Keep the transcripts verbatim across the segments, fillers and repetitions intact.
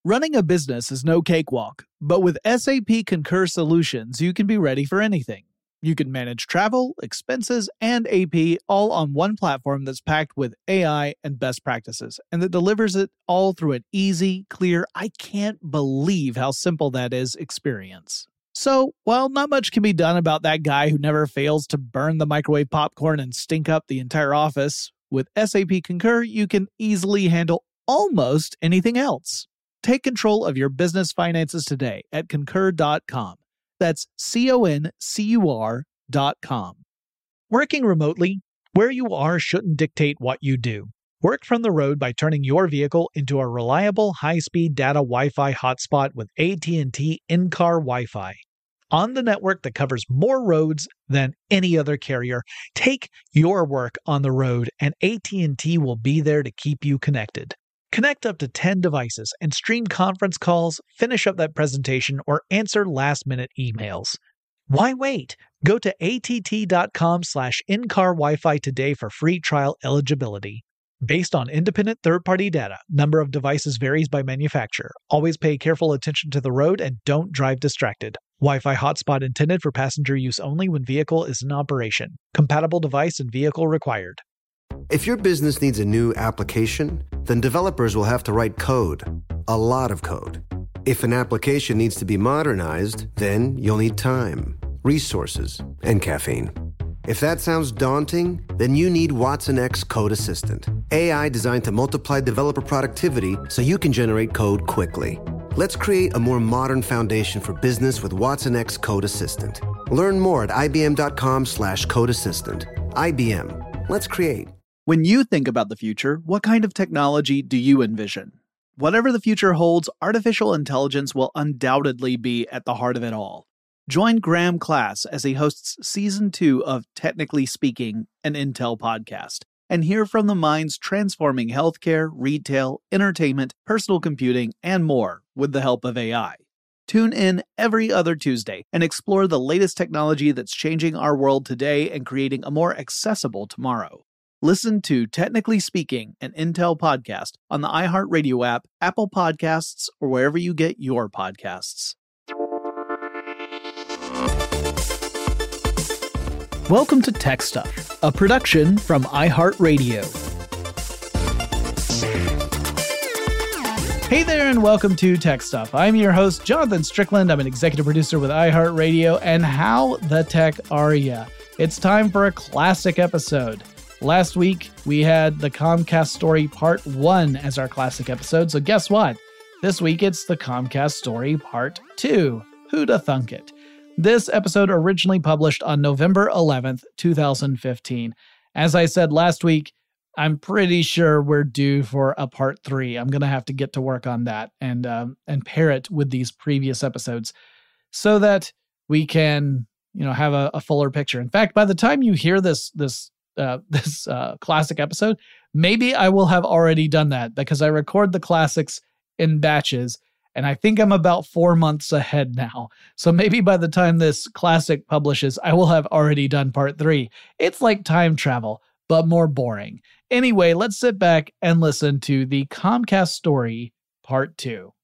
Running a business is no cakewalk, but with S A P Concur Solutions, you can be ready for anything. You can manage travel, expenses, and A P all on one platform that's packed with A I and best practices, and that delivers it all through an easy, clear, I can't believe how simple that is experience. So, while not much can be done about that guy who never fails to burn the microwave popcorn and stink up the entire office, with S A P Concur, you can easily handle almost anything else. Take control of your business finances today at concur dot com. That's C O N C U R dot com. Working remotely, where you are shouldn't dictate what you do. Work from the road by turning your vehicle into a reliable high-speed data Wi-Fi hotspot with A T and T in-car Wi-Fi. On the network that covers more roads than any other carrier, take your work on the road and A T and T will be there to keep you connected. Connect up to ten devices and stream conference calls, finish up that presentation, or answer last-minute emails. Why wait? Go to A T T dot com slash in-car Wi-Fi today for free trial eligibility. Based on independent third-party data, number of devices varies by manufacturer. Always pay careful attention to the road and don't drive distracted. Wi-Fi hotspot intended for passenger use only when vehicle is in operation. Compatible device and vehicle required. If your business needs a new application, then developers will have to write code. A lot of code. If an application needs to be modernized, then you'll need time, resources, and caffeine. If that sounds daunting, then you need Watson X Code Assistant. A I designed to multiply developer productivity so you can generate code quickly. Let's create a more modern foundation for business with Watson X Code Assistant. Learn more at ibm.com slash code assistant. I B M. Let's create. When you think about the future, what kind of technology do you envision? Whatever the future holds, artificial intelligence will undoubtedly be at the heart of it all. Join Graham Class as he hosts Season two of Technically Speaking, an Intel podcast, and hear from the minds transforming healthcare, retail, entertainment, personal computing, and more with the help of A I. Tune in every other Tuesday and explore the latest technology that's changing our world today and creating a more accessible tomorrow. Listen to Technically Speaking, an Intel podcast on the iHeartRadio app, Apple Podcasts, or wherever you get your podcasts. Welcome to Tech Stuff, a production from iHeartRadio. Hey there, and welcome to Tech Stuff. I'm your host, Jonathan Strickland. I'm an executive producer with iHeartRadio, and how the tech are ya? It's time for a classic episode. Last week, we had the Comcast story part one as our classic episode, so guess what? This week, it's the Comcast story part two. Who'da thunk it? This episode originally published on November eleventh, twenty fifteen. As I said last week, I'm pretty sure we're due for a part three. I'm going to have to get to work on that and um, and pair it with these previous episodes so that we can, you know, have a, a fuller picture. In fact, by the time you hear this this uh, this uh, classic episode, maybe I will have already done that because I record the classics in batches, and I think I'm about four months ahead now. So maybe by the time this classic publishes, I will have already done part three. It's like time travel, but more boring. Anyway, let's sit back and listen to the Comcast story part two.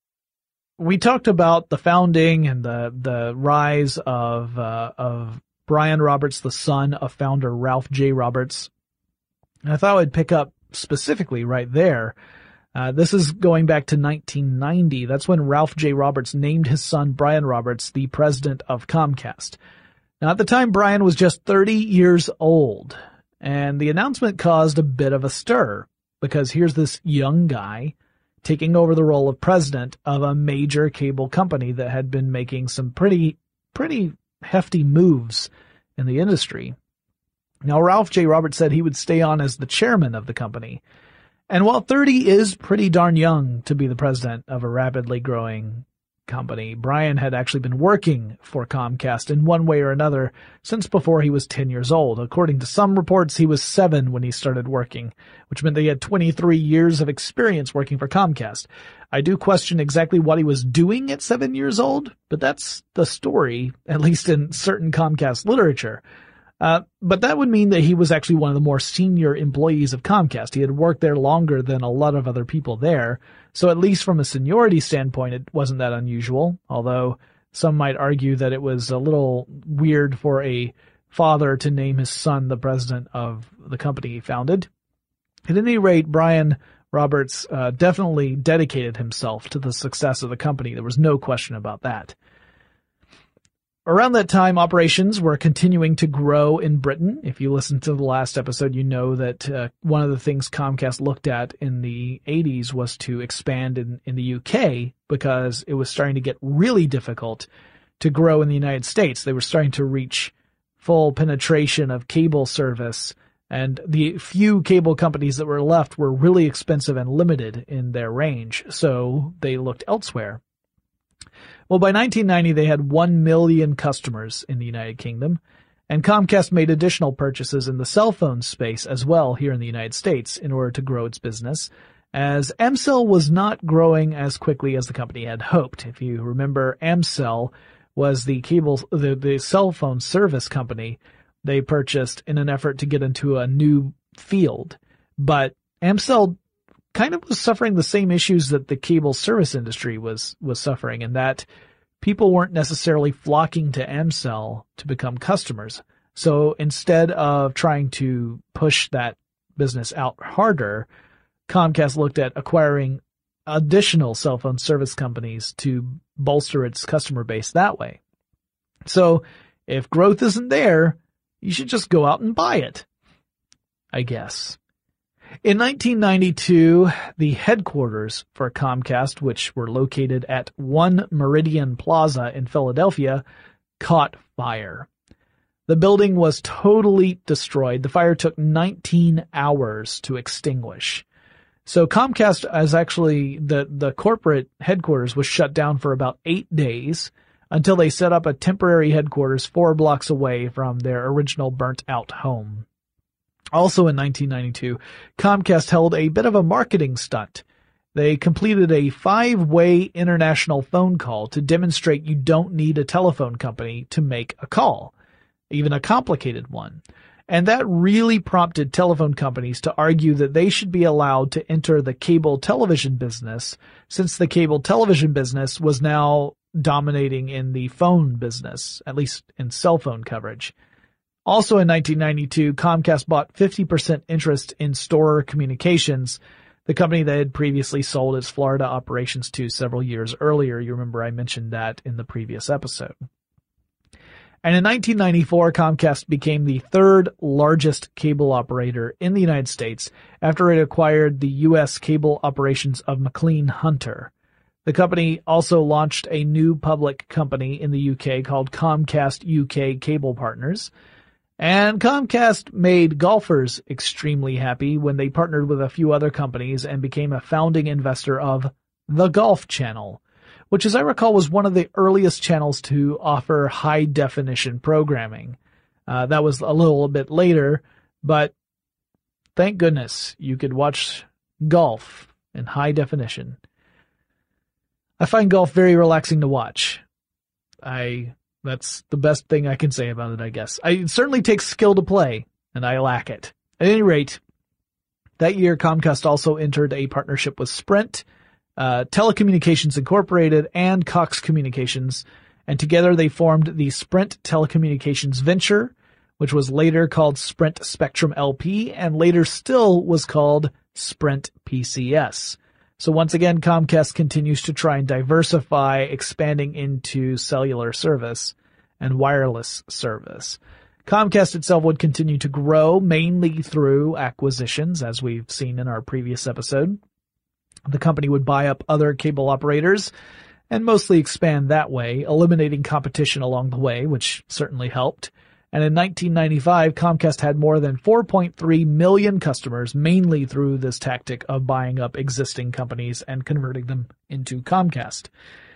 We talked about the founding and the the rise of uh, of Brian Roberts, the son of founder Ralph J. Roberts. And I thought I'd pick up specifically right there. Uh, this is going back to nineteen ninety. That's when Ralph J. Roberts named his son Brian Roberts the president of Comcast. Now, at the time, Brian was just thirty years old. And the announcement caused a bit of a stir, because here's this young guy taking over the role of president of a major cable company that had been making some pretty, pretty hefty moves in the industry. Now, Ralph J. Roberts said he would stay on as the chairman of the company. And while thirty is pretty darn young to be the president of a rapidly growing company, Brian had actually been working for Comcast in one way or another since before he was ten years old. According to some reports, he was seven when he started working, which meant that he had twenty-three years of experience working for Comcast. I do question exactly what he was doing at seven years old, but that's the story, at least in certain Comcast literature. Uh, but that would mean that he was actually one of the more senior employees of Comcast. He had worked there longer than a lot of other people there. So at least from a seniority standpoint, it wasn't that unusual, although some might argue that it was a little weird for a father to name his son the president of the company he founded. At any rate, Brian Roberts uh, definitely dedicated himself to the success of the company. There was no question about that. Around that time, operations were continuing to grow in Britain. If you listened to the last episode, you know that uh, one of the things Comcast looked at in the eighties was to expand in, in the U K because it was starting to get really difficult to grow in the United States. They were starting to reach full penetration of cable service, and the few cable companies that were left were really expensive and limited in their range, so they looked elsewhere. Well, by nineteen ninety, they had one million customers in the United Kingdom, and Comcast made additional purchases in the cell phone space as well here in the United States in order to grow its business, as Amcell was not growing as quickly as the company had hoped. If you remember, Amcell was the cable, the, the cell phone service company they purchased in an effort to get into a new field. But Amcell kind of was suffering the same issues that the cable service industry was, was suffering, in that people weren't necessarily flocking to Amcell to become customers. So instead of trying to push that business out harder, Comcast looked at acquiring additional cell phone service companies to bolster its customer base that way. So if growth isn't there, you should just go out and buy it, I guess. In nineteen ninety-two, the headquarters for Comcast, which were located at One Meridian Plaza in Philadelphia, caught fire. The building was totally destroyed. The fire took nineteen hours to extinguish. So Comcast, as actually the, the corporate headquarters, was shut down for about eight days until they set up a temporary headquarters four blocks away from their original burnt-out home. Also in nineteen ninety-two, Comcast held a bit of a marketing stunt. They completed a five-way international phone call to demonstrate you don't need a telephone company to make a call, even a complicated one. And that really prompted telephone companies to argue that they should be allowed to enter the cable television business, since the cable television business was now dominating in the phone business, at least in cell phone coverage. Also in nineteen ninety-two, Comcast bought fifty percent interest in Storer Communications, the company that had previously sold its Florida operations to several years earlier. You remember I mentioned that in the previous episode. And in nineteen ninety-four, Comcast became the third largest cable operator in the United States after it acquired the U S cable operations of McLean Hunter. The company also launched a new public company in the U K called Comcast U K Cable Partners. And Comcast made golfers extremely happy when they partnered with a few other companies and became a founding investor of The Golf Channel, which, as I recall, was one of the earliest channels to offer high-definition programming. Uh, that was a little bit later, but thank goodness you could watch golf in high definition. I find golf very relaxing to watch. I... That's the best thing I can say about it, I guess. I, it certainly takes skill to play, and I lack it. At any rate, that year Comcast also entered a partnership with Sprint, uh, Telecommunications Incorporated, and Cox Communications, and together they formed the Sprint Telecommunications Venture, which was later called Sprint Spectrum L P, and later still was called Sprint P C S. So once again, Comcast continues to try and diversify, expanding into cellular service and wireless service. Comcast itself would continue to grow mainly through acquisitions, as we've seen in our previous episode. The company would buy up other cable operators and mostly expand that way, eliminating competition along the way, which certainly helped. And in nineteen ninety-five, Comcast had more than four point three million customers, mainly through this tactic of buying up existing companies and converting them into Comcast.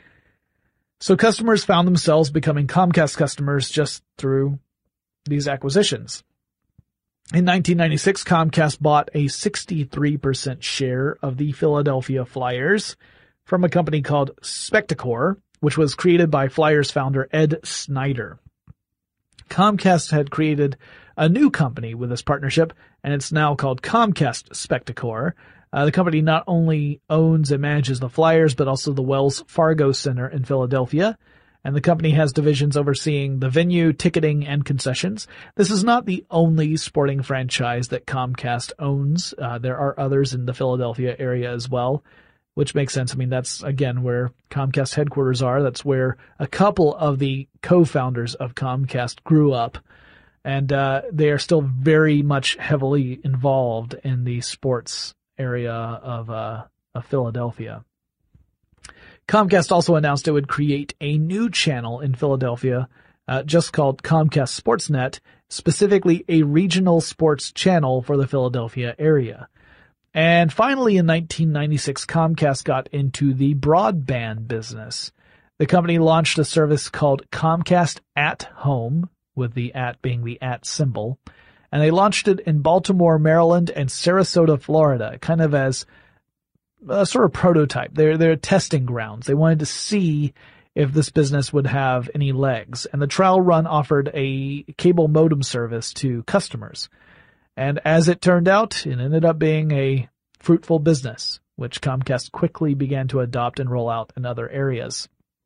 So customers found themselves becoming Comcast customers just through these acquisitions. In nineteen ninety-six, Comcast bought a sixty-three percent share of the Philadelphia Flyers from a company called Spectacor, which was created by Flyers founder Ed Snyder. Comcast had created a new company with this partnership, and it's now called Comcast Spectacor. Uh, the company not only owns and manages the Flyers, but also the Wells Fargo Center in Philadelphia. And the company has divisions overseeing the venue, ticketing, and concessions. This is not the only sporting franchise that Comcast owns. Uh, there are others in the Philadelphia area as well, which makes sense. I mean, that's, again, where Comcast headquarters are. That's where a couple of the co-founders of Comcast grew up. And uh, they are still very much heavily involved in the sports area of, uh, of Philadelphia. Comcast also announced it would create a new channel in Philadelphia, uh, just called Comcast Sportsnet, specifically a regional sports channel for the Philadelphia area. And finally, in nineteen ninety-six, Comcast got into the broadband business. The company launched a service called Comcast at Home, with the at being the at symbol, and they launched it in Baltimore, Maryland, and Sarasota, Florida, kind of as a sort of prototype. They're, they're testing grounds. They wanted to see if this business would have any legs. And the trial run offered a cable modem service to customers. And as it turned out, it ended up being a fruitful business, which Comcast quickly began to adopt and roll out in other areas.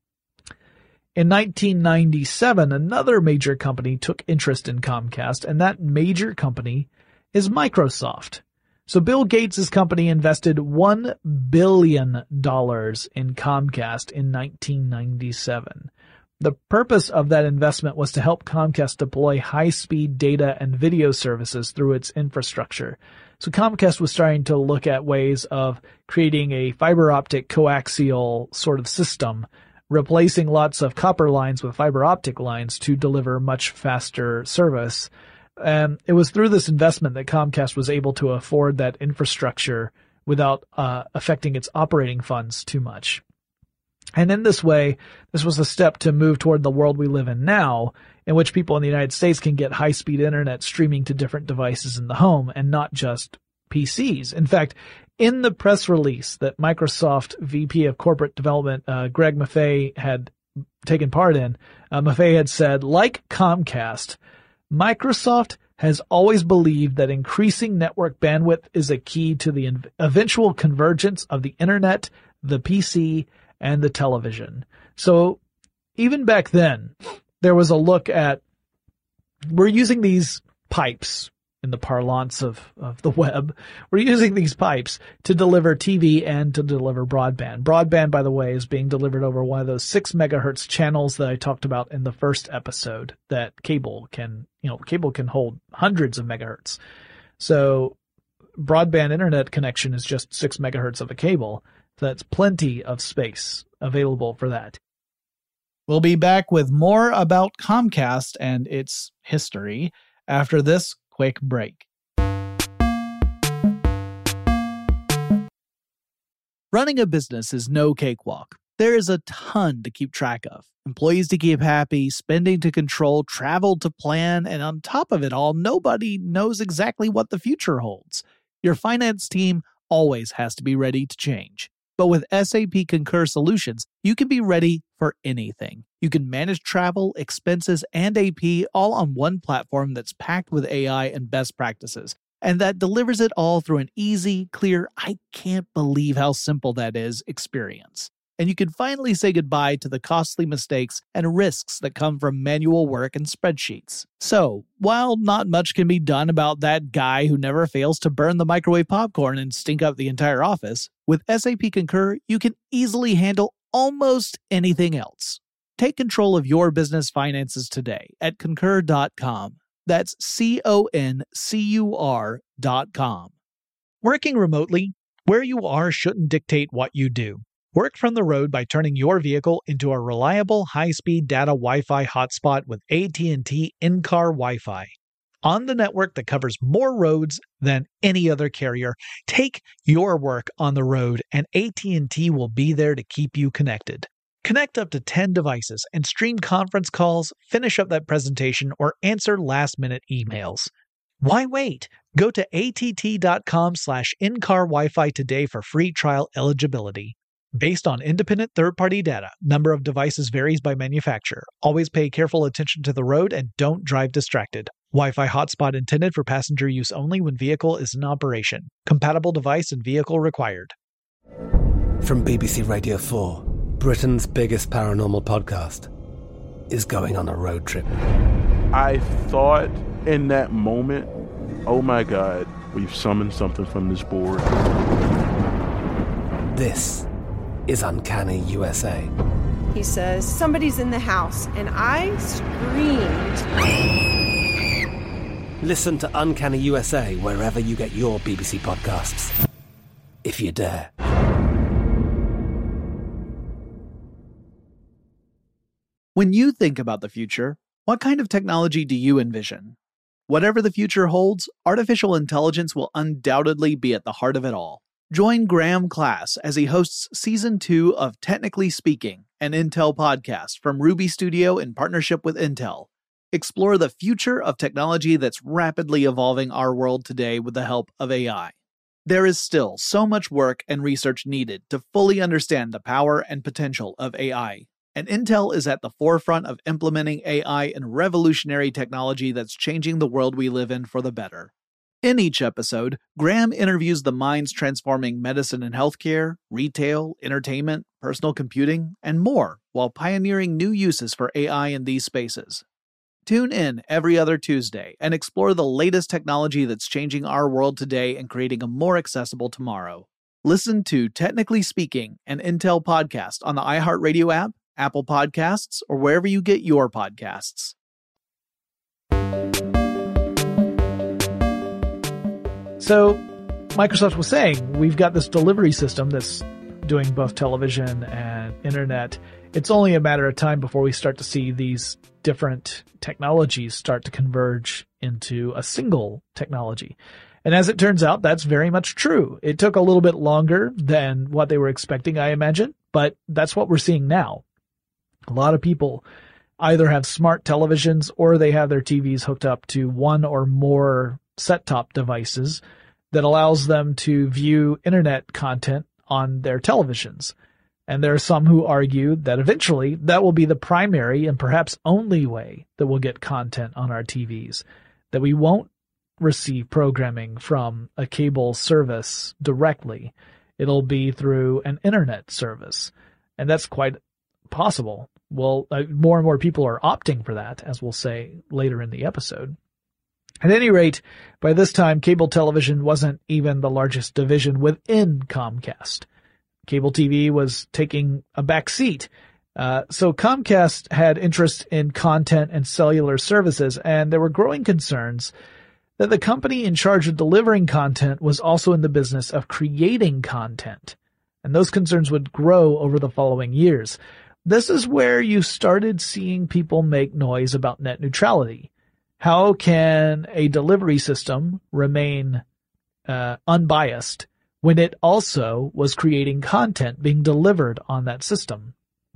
In nineteen ninety-seven, another major company took interest in Comcast, and that major company is Microsoft. So Bill Gates' company invested one billion dollars in Comcast in nineteen ninety-seven. The purpose of that investment was to help Comcast deploy high-speed data and video services through its infrastructure. So Comcast was starting to look at ways of creating a fiber optic coaxial sort of system, replacing lots of copper lines with fiber optic lines to deliver much faster service. And it was through this investment that Comcast was able to afford that infrastructure without uh, affecting its operating funds too much. And in this way, this was a step to move toward the world we live in now, in which people in the United States can get high-speed internet streaming to different devices in the home and not just P Cs. In fact, in the press release that Microsoft V P of Corporate Development, uh, Greg Maffei, had taken part in, uh, Maffei had said, like Comcast, Microsoft has always believed that increasing network bandwidth is a key to the eventual convergence of the internet, the P C, and the television. So even back then, there was a look at, we're using these pipes in the parlance of, of the web. We're using these pipes to deliver T V and to deliver broadband. Broadband, by the way, is being delivered over one of those six megahertz channels that I talked about in the first episode that cable can, you know, cable can hold hundreds of megahertz. So broadband internet connection is just six megahertz of a cable. So that's plenty of space available for that. We'll be back with more about Comcast and its history after this quick break. Running a business is no cakewalk. There is a ton to keep track of. Employees to keep happy, spending to control, travel to plan, and on top of it all, nobody knows exactly what the future holds. Your finance team always has to be ready to change. But with S A P Concur Solutions, you can be ready for anything. You can manage travel, expenses, and A P all on one platform that's packed with A I and best practices, and that delivers it all through an easy, clear, I can't believe how simple that is experience. And you can finally say goodbye to the costly mistakes and risks that come from manual work and spreadsheets. So, while not much can be done about that guy who never fails to burn the microwave popcorn and stink up the entire office, with S A P Concur, you can easily handle almost anything else. Take control of your business finances today at concur dot com. That's C O N C U R dot com. Working remotely, where you are shouldn't dictate what you do. Work from the road by turning your vehicle into a reliable high-speed data Wi-Fi hotspot with A T and T in-car Wi-Fi. On the network that covers more roads than any other carrier, take your work on the road and A T and T will be there to keep you connected. Connect up to ten devices and stream conference calls, finish up that presentation, or answer last-minute emails. Why wait? Go to att dot com slash in-car Wi-Fi today for free trial eligibility. Based on independent third-party data, number of devices varies by manufacturer. Always pay careful attention to the road and don't drive distracted. Wi-Fi hotspot intended for passenger use only when vehicle is in operation. Compatible device and vehicle required. From B B C Radio four, Britain's biggest paranormal podcast is going on a road trip. I thought in that moment, oh my God, we've summoned something from this board. This is Uncanny U S A. He says, somebody's in the house, and I screamed. Listen to Uncanny U S A wherever you get your B B C podcasts, if you dare. When you think about the future, what kind of technology do you envision? Whatever the future holds, artificial intelligence will undoubtedly be at the heart of it all. Join Graham Class as he hosts Season two of Technically Speaking, an Intel podcast from Ruby Studio in partnership with Intel. Explore the future of technology that's rapidly evolving our world today with the help of A I. There is still so much work and research needed to fully understand the power and potential of A I, and Intel is at the forefront of implementing A I in revolutionary technology that's changing the world we live in for the better. In each episode, Graham interviews the minds transforming medicine and healthcare, retail, entertainment, personal computing, and more, while pioneering new uses for A I in these spaces. Tune in every other Tuesday and explore the latest technology that's changing our world today and creating a more accessible tomorrow. Listen to Technically Speaking, an Intel podcast on the iHeartRadio app, Apple Podcasts, or wherever you get your podcasts. So, Microsoft was saying, we've got this delivery system that's doing both television and internet. It's only a matter of time before we start to see these different technologies start to converge into a single technology. And as it turns out, that's very much true. It took a little bit longer than what they were expecting, I imagine, but that's what we're seeing now. A lot of people either have smart televisions or they have their T Vs hooked up to one or more set-top devices that allows them to view internet content on their televisions. And there are some who argue that eventually that will be the primary and perhaps only way that we'll get content on our T Vs, that we won't receive programming from a cable service directly. It'll be through an internet service. And that's quite possible. Well, uh, more and more people are opting for that, as we'll say later in the episode. At any rate, by this time, cable television wasn't even the largest division within Comcast. Cable T V was taking a back seat. Uh, so Comcast had interest in content and cellular services, and there were growing concerns that the company in charge of delivering content was also in the business of creating content. And those concerns would grow over the following years. This is where you started seeing people make noise about net neutrality. How can a delivery system remain uh, unbiased when it also was creating content being delivered on that system?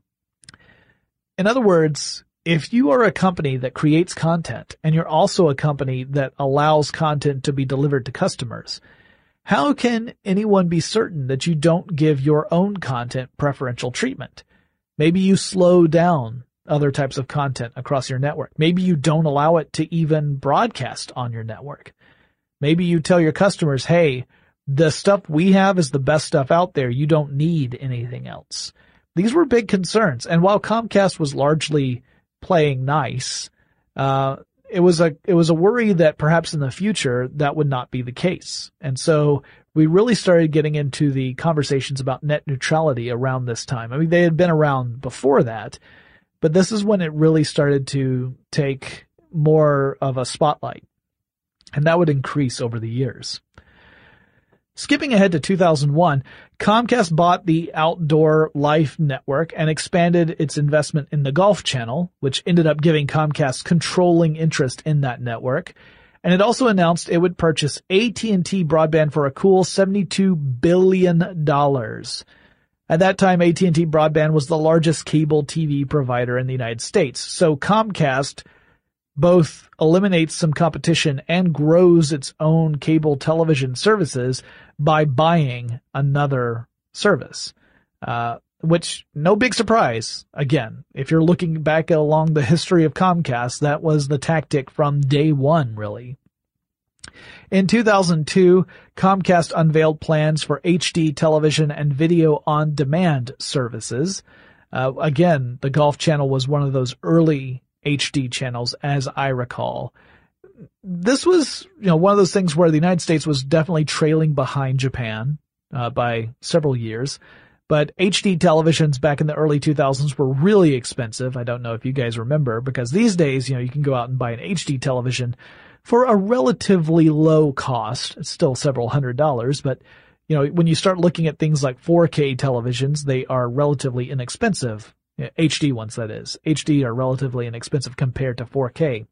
In other words, if you are a company that creates content and you're also a company that allows content to be delivered to customers, how can anyone be certain that you don't give your own content preferential treatment? Maybe you slow down other types of content across your network. Maybe you don't allow it to even broadcast on your network. Maybe you tell your customers, hey, the stuff we have is the best stuff out there. You don't need anything else. These were big concerns. And while Comcast was largely playing nice, uh, it was a, it was a worry that perhaps in the future that would not be the case. And so we really started getting into the conversations about net neutrality around this time. I mean, they had been around before that, but this is when it really started to take more of a spotlight. And that would increase over the years. Skipping ahead to two thousand one, Comcast bought the Outdoor Life Network and expanded its investment in the Golf Channel, which ended up giving Comcast controlling interest in that network. And it also announced it would purchase A T and T Broadband for a cool seventy-two billion dollars. At that time, A T and T Broadband was the largest cable T V provider in the United States. So Comcast both eliminates some competition and grows its own cable television services by buying another service. uh, which no big surprise. Again, if you're looking back along the history of Comcast, that was the tactic from day one, really. In two thousand two, Comcast unveiled plans for H D television and video on demand services. Uh, again, the Golf Channel was one of those early H D channels, as I recall. This was, you know, one of those things where the United States was definitely trailing behind Japan, uh, by several years. But H D televisions back in the early two thousands were really expensive. I don't know if you guys remember, because these days, you know, you can go out and buy an H D television for a relatively low cost. It's still several hundred dollars, but you know, when you start looking at things like four K televisions, they are relatively inexpensive. H D ones, that is. H D are relatively inexpensive compared to four K.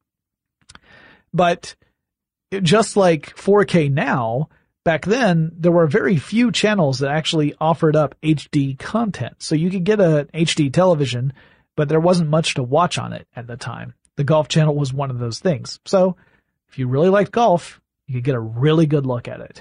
But just like four K now, back then, there were very few channels that actually offered up H D content. So you could get an H D television, but there wasn't much to watch on it at the time. The Golf Channel was one of those things. So if you really liked golf, you could get a really good look at it.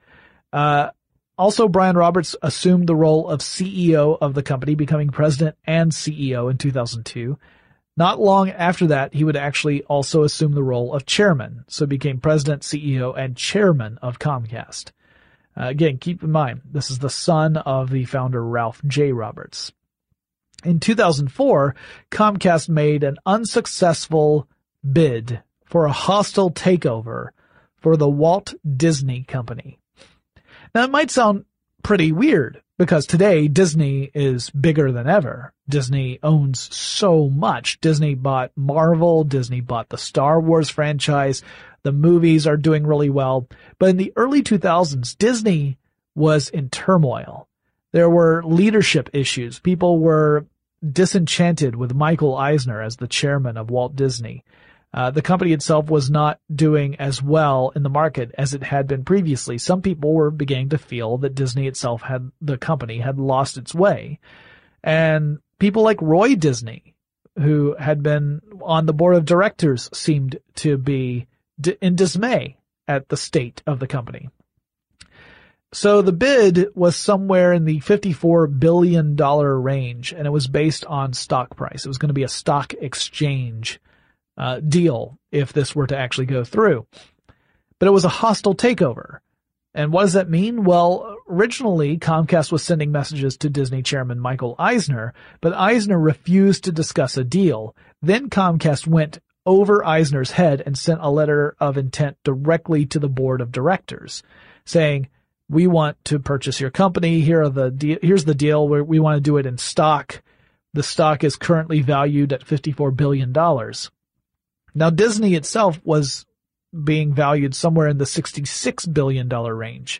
Uh, also, Brian Roberts assumed the role of C E O of the company, becoming president and C E O in two thousand two. Not long after that, he would actually also assume the role of chairman, so became president, C E O, and chairman of Comcast. Uh, again, keep in mind, this is the son of the founder, Ralph J. Roberts. In two thousand four, Comcast made an unsuccessful bid for a hostile takeover for the Walt Disney Company. Now, it might sound pretty weird, because today Disney is bigger than ever. Disney owns so much. Disney bought Marvel. Disney bought the Star Wars franchise. The movies are doing really well. But in the early two thousands, Disney was in turmoil. There were leadership issues. People were disenchanted with Michael Eisner as the chairman of Walt Disney. Uh, the company itself was not doing as well in the market as it had been previously. Some people were beginning to feel that Disney itself had, the company had lost its way. And people like Roy Disney, who had been on the board of directors, seemed to be d- in dismay at the state of the company. So the bid was somewhere in the fifty-four billion dollars range, and it was based on stock price. It was going to be a stock exchange Uh, deal if this were to actually go through. But it was a hostile takeover. And what does that mean? Well, originally Comcast was sending messages to Disney chairman Michael Eisner, but Eisner refused to discuss a deal. Then Comcast went over Eisner's head and sent a letter of intent directly to the board of directors, saying, we want to purchase your company. Here are the de- here's the deal. Where we want to do it in stock. The stock is currently valued at fifty-four billion dollars. Now, Disney itself was being valued somewhere in the sixty-six billion dollars range.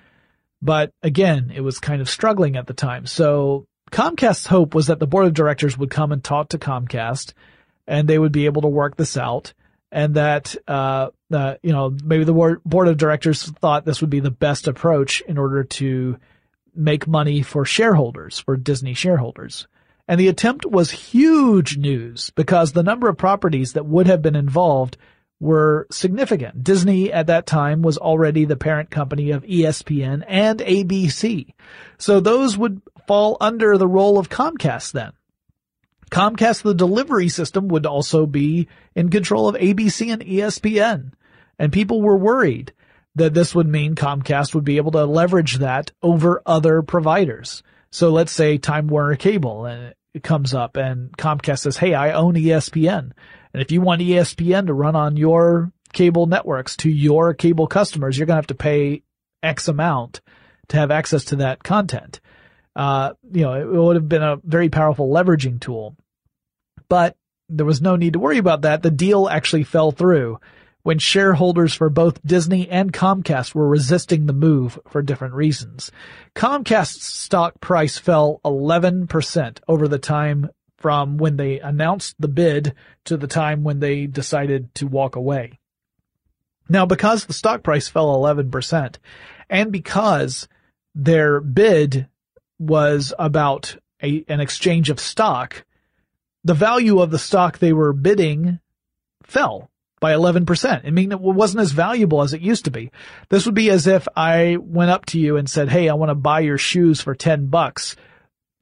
But again, it was kind of struggling at the time. So Comcast's hope was that the board of directors would come and talk to Comcast, and they would be able to work this out, and that, uh, uh you know, maybe the board of directors thought this would be the best approach in order to make money for shareholders, for Disney shareholders. And the attempt was huge news because the number of properties that would have been involved were significant. Disney at that time was already the parent company of E S P N and A B C. So those would fall under the role of Comcast then. Comcast, the delivery system, would also be in control of A B C and E S P N. And people were worried that this would mean Comcast would be able to leverage that over other providers. So let's say Time Warner Cable, and it comes up and Comcast says, hey, I own E S P N. And if you want E S P N to run on your cable networks to your cable customers, you're going to have to pay X amount to have access to that content. Uh, you know, it would have been a very powerful leveraging tool. But there was no need to worry about that. The deal actually fell through when shareholders for both Disney and Comcast were resisting the move for different reasons. Comcast's stock price fell eleven percent over the time from when they announced the bid to the time when they decided to walk away. Now, because the stock price fell eleven percent, and because their bid was about a, an exchange of stock, the value of the stock they were bidding fell by eleven percent. I mean, it wasn't as valuable as it used to be. This would be as if I went up to you and said, hey, I want to buy your shoes for ten bucks.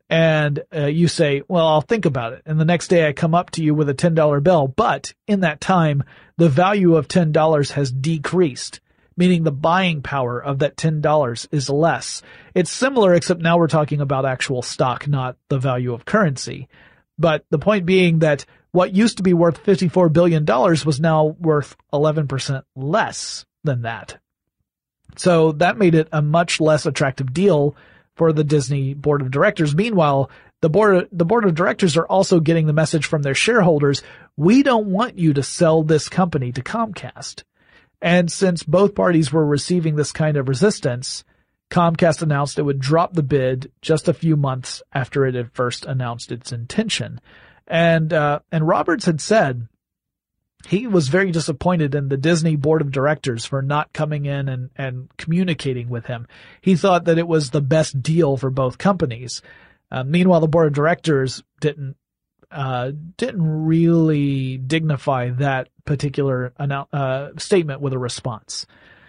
and uh, you say, well, I'll think about it. And the next day I come up to you with a ten dollar bill. But in that time, the value of ten dollars has decreased, meaning the buying power of that ten dollars is less. It's similar, except now we're talking about actual stock, not the value of currency. But the point being that what used to be worth fifty-four billion dollars was now worth eleven percent less than that. So that made it a much less attractive deal for the Disney board of directors. Meanwhile, the board, the board of directors are also getting the message from their shareholders, we don't want you to sell this company to Comcast. And since both parties were receiving this kind of resistance, Comcast announced it would drop the bid just a few months after it had first announced its intention. And, uh, and Roberts had said he was very disappointed in the Disney board of directors for not coming in and, and communicating with him. He thought that it was the best deal for both companies. Uh, meanwhile, the board of directors didn't, uh, didn't really dignify that particular uh, statement with a response.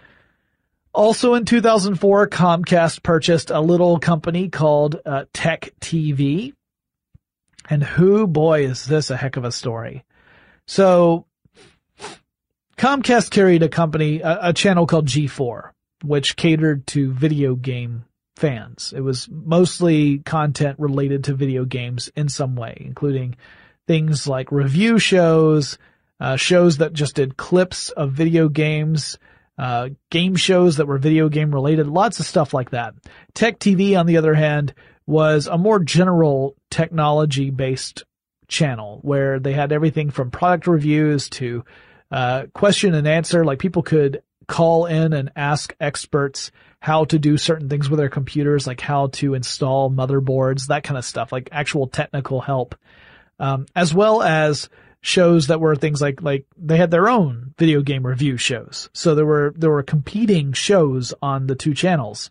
Also in two thousand four, Comcast purchased a little company called uh, Tech T V. And who, boy, is this a heck of a story. So Comcast carried a company, a, a channel called G four, which catered to video game fans. It was mostly content related to video games in some way, including things like review shows, uh, shows that just did clips of video games, uh, game shows that were video game related, lots of stuff like that. Tech T V, on the other hand, was a more general technology based channel where they had everything from product reviews to uh, question and answer. Like people could call in and ask experts how to do certain things with their computers, like how to install motherboards, that kind of stuff, like actual technical help, um, as well as shows that were things like, like they had their own video game review shows. So there were, there were competing shows on the two channels.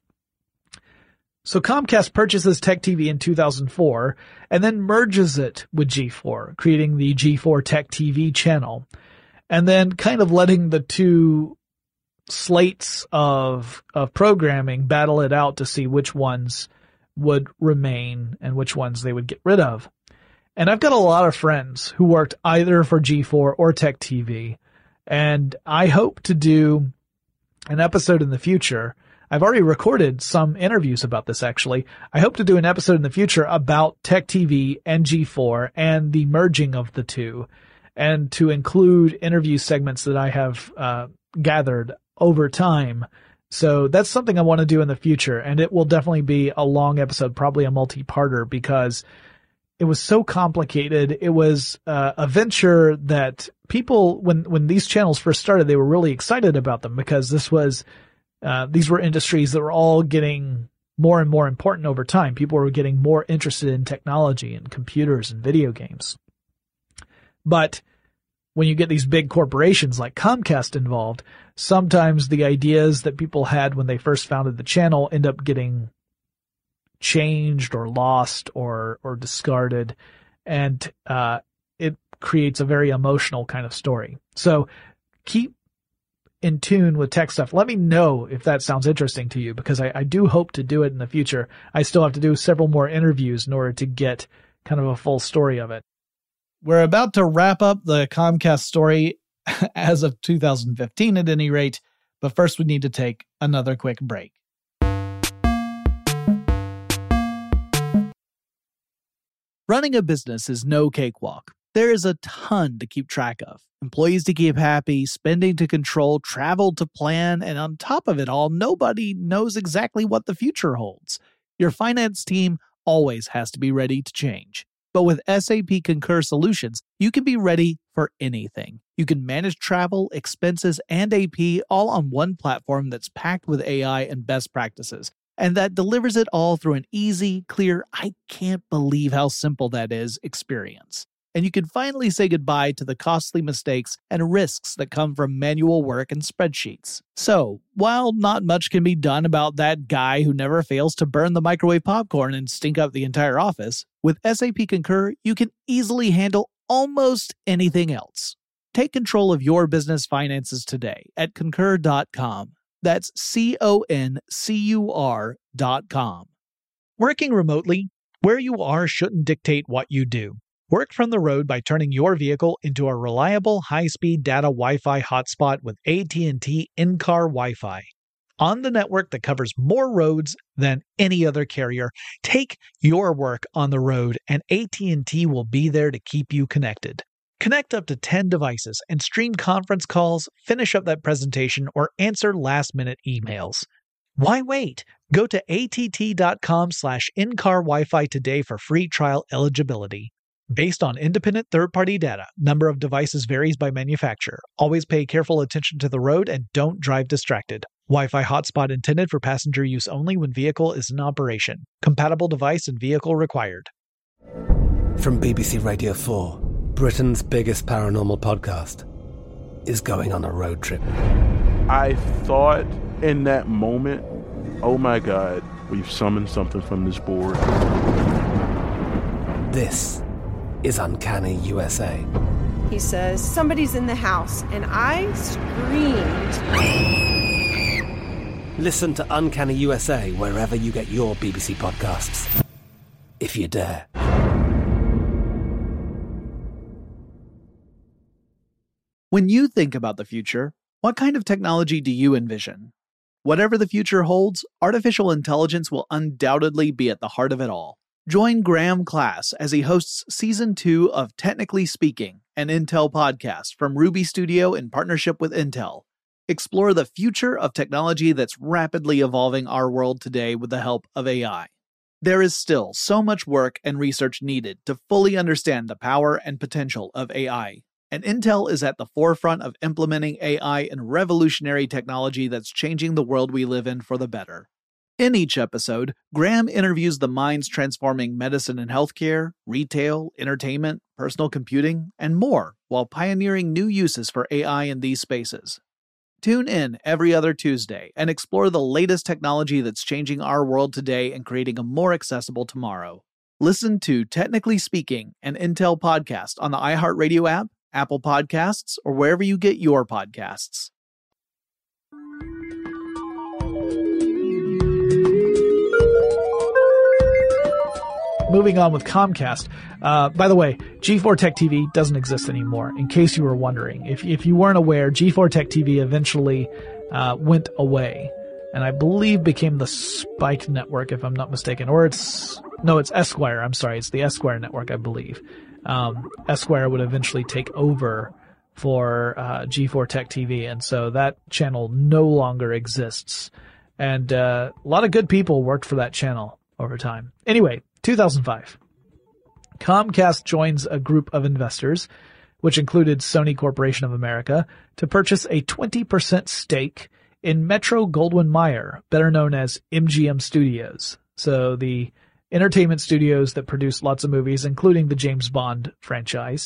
So Comcast purchases Tech T V in two thousand four and then merges it with G four, creating the G four Tech T V channel, and then kind of letting the two slates of, of programming battle it out to see which ones would remain and which ones they would get rid of. And I've got a lot of friends who worked either for G four or Tech T V, and I hope to do an episode in the future. I've already recorded some interviews about this, actually. I hope to do an episode in the future about Tech T V and G four and the merging of the two, and to include interview segments that I have uh, gathered over time. So that's something I want to do in the future, and it will definitely be a long episode, probably a multi-parter, because it was so complicated. It was uh, a venture that people, when when these channels first started, they were really excited about them because this was Uh, these were industries that were all getting more and more important over time. People were getting more interested in technology and computers and video games. But when you get these big corporations like Comcast involved, sometimes the ideas that people had when they first founded the channel end up getting changed or lost or, or discarded. And, uh, it creates a very emotional kind of story. So keep in tune with tech stuff. Let me know if that sounds interesting to you, because I, I do hope to do it in the future. I still have to do several more interviews in order to get kind of a full story of it. We're about to wrap up the Comcast story as of two thousand fifteen at any rate, but first we need to take another quick break. Running a business is no cakewalk. There is a ton to keep track of. Employees to keep happy, spending to control, travel to plan, and on top of it all, nobody knows exactly what the future holds. Your finance team always has to be ready to change. But with S A P Concur Solutions, you can be ready for anything. You can manage travel, expenses, and A P all on one platform that's packed with A I and best practices, and that delivers it all through an easy, clear, I can't believe how simple that is experience. And you can finally say goodbye to the costly mistakes and risks that come from manual work and spreadsheets. So, while not much can be done about that guy who never fails to burn the microwave popcorn and stink up the entire office, with S A P Concur, you can easily handle almost anything else. Take control of your business finances today at concur dot com. That's C O N C U R dot com. Working remotely, Where you are shouldn't dictate what you do. Work from the road by turning your vehicle into a reliable high-speed data Wi-Fi hotspot with A T and T in-car Wi-Fi. On the network that covers more roads than any other carrier, take your work on the road and A T and T will be there to keep you connected. Connect up to ten devices and stream conference calls, finish up that presentation, or answer last-minute emails. Why wait? Go to att.com slash in-car Wi-Fi today for free trial eligibility. Based on independent third-party data, number of devices varies by manufacturer. Always pay careful attention to the road and don't drive distracted. Wi-Fi hotspot intended for passenger use only when vehicle is in operation. Compatible device and vehicle required. From B B C Radio four, Britain's biggest paranormal podcast is going on a road trip. I thought in that moment, oh my God, we've summoned something from this board. This is Uncanny U S A. He says, somebody's in the house, and I screamed. Listen to Uncanny U S A wherever you get your B B C podcasts, if you dare. When you think about the future, what kind of technology do you envision? Whatever the future holds, artificial intelligence will undoubtedly be at the heart of it all. Join Graham Class as he hosts Season two of Technically Speaking, an Intel podcast from Ruby Studio in partnership with Intel. Explore the future of technology that's rapidly evolving our world today with the help of A I. There is still so much work and research needed to fully understand the power and potential of A I. And Intel is at the forefront of implementing A I and revolutionary technology that's changing the world we live in for the better. In each episode, Graham interviews the minds transforming medicine and healthcare, retail, entertainment, personal computing, and more, while pioneering new uses for A I in these spaces. Tune in every other Tuesday and explore the latest technology that's changing our world today and creating a more accessible tomorrow. Listen to Technically Speaking, an Intel podcast on the iHeartRadio app, Apple Podcasts, or wherever you get your podcasts. Moving on with Comcast. Uh, by the way, G four Tech T V doesn't exist anymore, in case you were wondering. If, if you weren't aware, G four Tech T V eventually uh, went away, and I believe became the Spike Network, if I'm not mistaken. Or it's, no, it's Esquire. I'm sorry, it's the Esquire Network, I believe. Um, Esquire would eventually take over for uh, G four Tech T V, and so that channel no longer exists. And uh, a lot of good people worked for that channel over time. Anyway, two thousand five. Comcast joins a group of investors, which included Sony Corporation of America, to purchase a twenty percent stake in Metro-Goldwyn-Mayer, better known as M G M Studios. So the entertainment studios that produce lots of movies, including the James Bond franchise.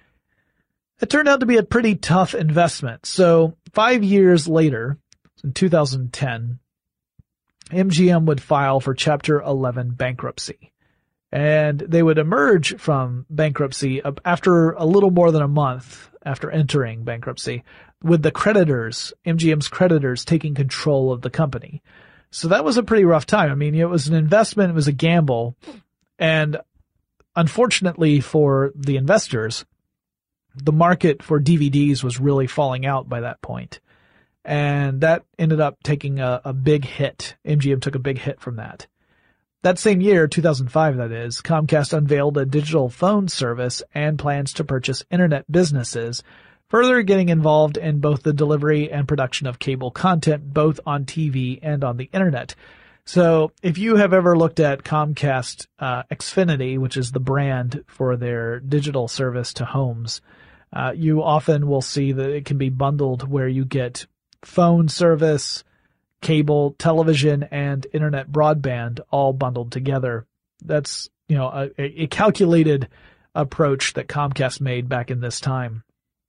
It turned out to be a pretty tough investment. So five years later, in two thousand ten, M G M would file for Chapter eleven bankruptcy. And they would emerge from bankruptcy after a little more than a month after entering bankruptcy, with the creditors, M G M's creditors, taking control of the company. So that was a pretty rough time. I mean, it was an investment, it was a gamble, and unfortunately for the investors, the market for D V Ds was really falling out by that point. And that ended up taking a, a big hit. M G M took a big hit from that. That same year, two thousand five that is, Comcast unveiled a digital phone service and plans to purchase internet businesses, further getting involved in both the delivery and production of cable content, both on T V and on the internet. So if you have ever looked at Comcast uh, Xfinity, which is the brand for their digital service to homes, uh, you often will see that it can be bundled where you get phone service, cable, television, and internet broadband all bundled together. That's, you know, a, a calculated approach that Comcast made back in this time.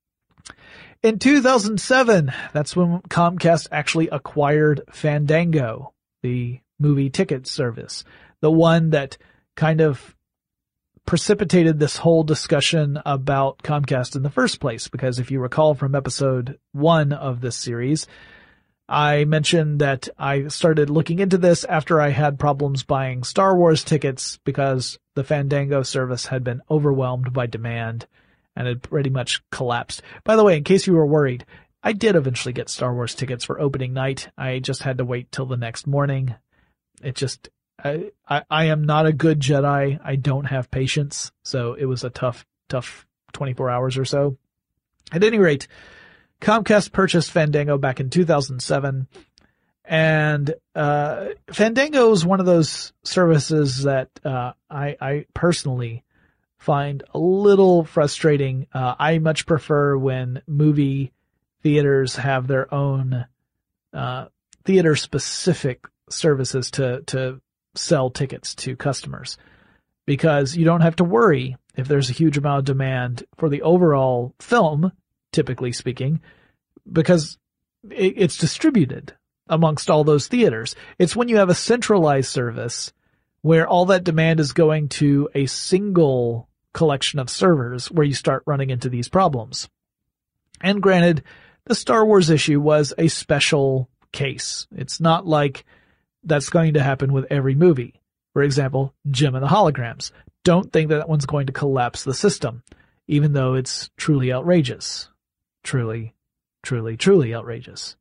In two thousand seven, that's when Comcast actually acquired Fandango, the movie ticket service, the one that kind of precipitated this whole discussion about Comcast in the first place. Because if you recall from episode one of this series, I mentioned that I started looking into this after I had problems buying Star Wars tickets because the Fandango service had been overwhelmed by demand and had pretty much collapsed. By the way, in case you were worried, I did eventually get Star Wars tickets for opening night. I just had to wait till the next morning. It just, I, I, I am not a good Jedi. I don't have patience. So it was a tough, tough twenty-four hours or so. At any rate, Comcast purchased Fandango back in two thousand seven. And, uh, Fandango is one of those services that, uh, I, I personally find a little frustrating. Uh, I much prefer when movie theaters have their own, uh, theater specific services to, to sell tickets to customers, because you don't have to worry if there's a huge amount of demand for the overall film, typically speaking, because it, it's distributed amongst all those theaters. It's when you have a centralized service where all that demand is going to a single collection of servers where you start running into these problems. And granted, the Star Wars issue was a special case. It's not like that's going to happen with every movie. For example, Jim and the Holograms. Don't think that that one's going to collapse the system, even though it's truly outrageous. Truly, truly, truly outrageous.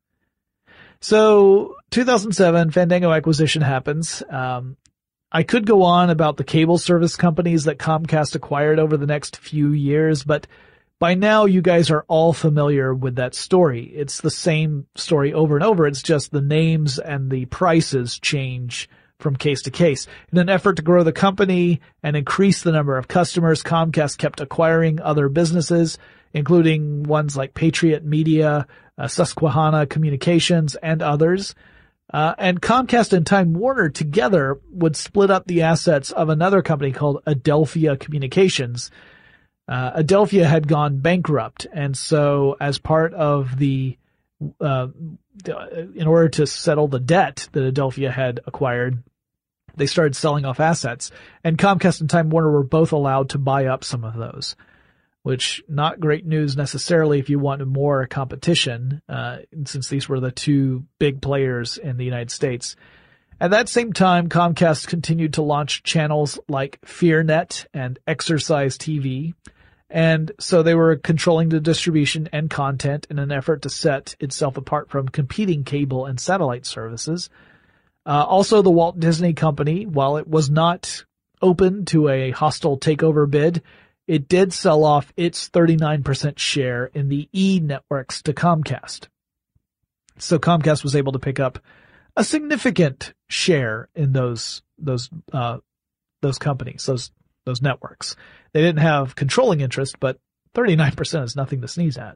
So, two thousand seven, Fandango acquisition happens. Um, I could go on about the cable service companies that Comcast acquired over the next few years, but by now you guys are all familiar with that story. It's the same story over and over. It's just the names and the prices change from case to case. In an effort to grow the company and increase the number of customers, Comcast kept acquiring other businesses, including ones like Patriot Media, uh, Susquehanna Communications, and others. Uh, and Comcast and Time Warner together would split up the assets of another company called Adelphia Communications. Uh, Adelphia had gone bankrupt, and so as part of the, uh, in order to settle the debt that Adelphia had acquired, they started selling off assets, and Comcast and Time Warner were both allowed to buy up some of those, which not great news necessarily if you want more competition, uh, since these were the two big players in the United States. At that same time, Comcast continued to launch channels like FearNet and Exercise T V, and so they were controlling the distribution and content in an effort to set itself apart from competing cable and satellite services. Uh, also, the Walt Disney Company, while it was not open to a hostile takeover bid, it did sell off its thirty-nine percent share in the E! networks to Comcast. So Comcast was able to pick up a significant share in those, those, uh, those companies, those, those networks. They didn't have controlling interest, but thirty-nine percent is nothing to sneeze at.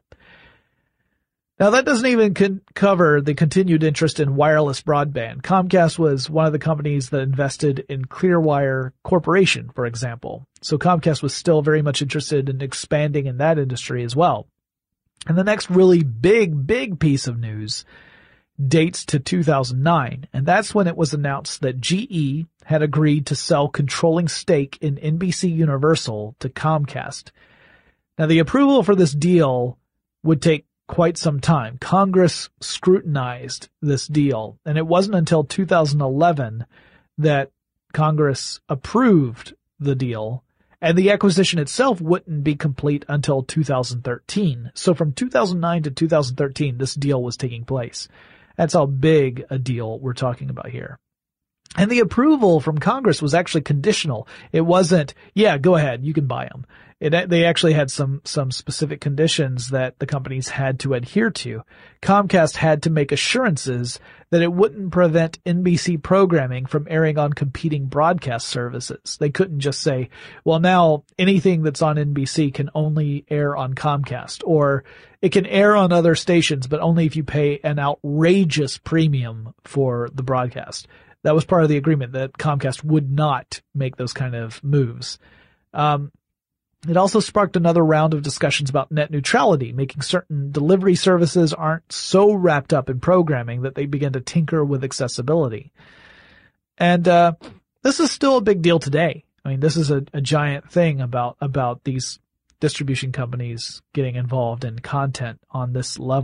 Now, that doesn't even con- cover the continued interest in wireless broadband. Comcast was one of the companies that invested in Clearwire Corporation, for example. So Comcast was still very much interested in expanding in that industry as well. And the next really big, big piece of news dates to two thousand nine, and that's when it was announced that G E had agreed to sell controlling stake in N B C Universal to Comcast. Now, the approval for this deal would take quite some time. Congress scrutinized this deal, and it wasn't until two thousand eleven that Congress approved the deal, and the acquisition itself wouldn't be complete until two thousand thirteen. So from two thousand nine to two thousand thirteen, this deal was taking place. That's how big a deal we're talking about here. And the approval from Congress was actually conditional. It wasn't, yeah, go ahead, you can buy them. It, they actually had some, some specific conditions that the companies had to adhere to. Comcast had to make assurances that it wouldn't prevent N B C programming from airing on competing broadcast services. They couldn't just say, well, now anything that's on N B C can only air on Comcast, or it can air on other stations, but only if you pay an outrageous premium for the broadcast. That was part of the agreement, that Comcast would not make those kind of moves. Um, It also sparked another round of discussions about net neutrality, making certain delivery services aren't so wrapped up in programming that they begin to tinker with accessibility. And uh this is still a big deal today. I mean, this is a, a giant thing about about these distribution companies getting involved in content on this level.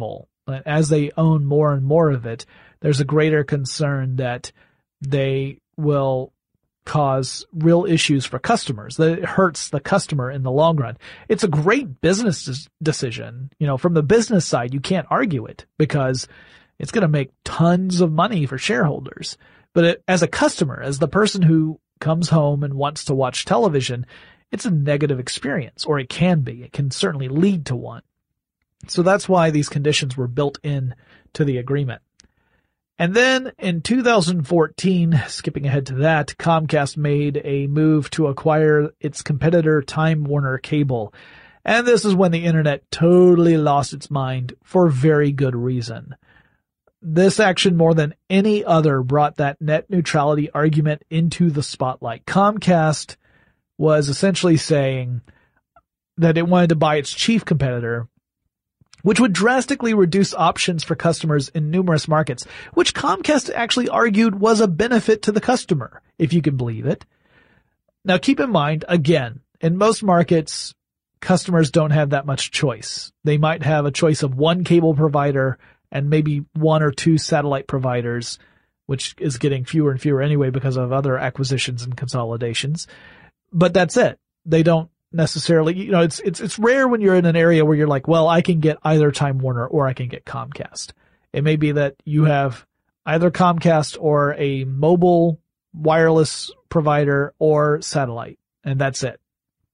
as they own more and more of it, there's a greater concern that they will cause real issues for customers, that it hurts the customer in the long run. It's a great business des- decision. You know, from the business side, you can't argue it because it's going to make tons of money for shareholders. But it, as a customer, as the person who comes home and wants to watch television, it's a negative experience, or it can be. It can certainly lead to one. So that's why these conditions were built in to the agreement. And then in two thousand fourteen, skipping ahead to that, Comcast made a move to acquire its competitor Time Warner Cable. And this is when the internet totally lost its mind for very good reason. This action, more than any other, brought that net neutrality argument into the spotlight. Comcast was essentially saying that it wanted to buy its chief competitor, which would drastically reduce options for customers in numerous markets, which Comcast actually argued was a benefit to the customer, if you can believe it. Now keep in mind, again, in most markets, customers don't have that much choice. They might have a choice of one cable provider and maybe one or two satellite providers, which is getting fewer and fewer anyway because of other acquisitions and consolidations. But that's it. They don't necessarily, you know, it's, it's, it's rare when you're in an area where you're like, well, I can get either Time Warner or I can get Comcast. It may be that you have either Comcast or a mobile wireless provider or satellite, and that's it.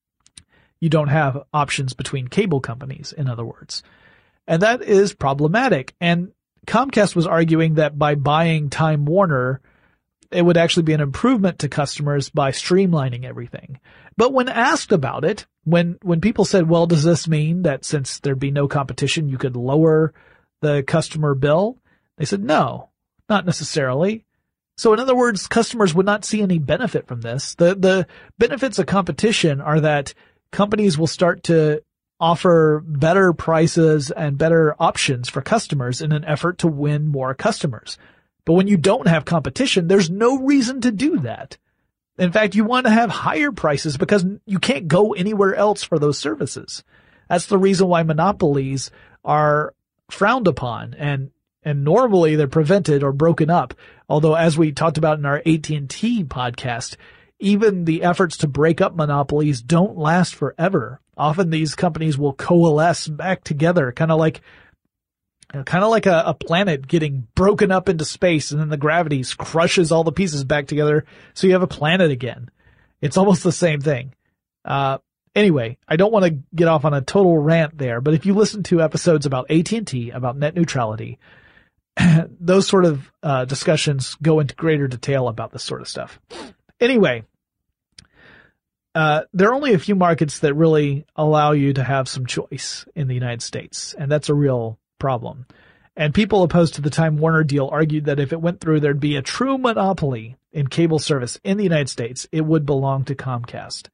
You don't have options between cable companies, in other words. And that is problematic. And Comcast was arguing that by buying Time Warner, it would actually be an improvement to customers by streamlining everything. But when asked about it, when, when people said, well, does this mean that since there'd be no competition, you could lower the customer bill? They said, no, not necessarily. So in other words, customers would not see any benefit from this. The, the benefits of competition are that companies will start to offer better prices and better options for customers in an effort to win more customers. But when you don't have competition, there's no reason to do that. In fact, you want to have higher prices because you can't go anywhere else for those services. That's the reason why monopolies are frowned upon, and and normally they're prevented or broken up. Although, as we talked about in our A T and T podcast, even the efforts to break up monopolies don't last forever. Often these companies will coalesce back together, kind of like kind of like a, a planet getting broken up into space, and then the gravity crushes all the pieces back together, so you have a planet again. It's almost the same thing. Uh, anyway, I don't want to get off on a total rant there, but if you listen to episodes about A T and T, about net neutrality, those sort of uh, discussions go into greater detail about this sort of stuff. Anyway, uh, there are only a few markets that really allow you to have some choice in the United States, and that's a real problem. And people opposed to the Time Warner deal argued that if it went through, there'd be a true monopoly in cable service in the United States. It would belong to Comcast.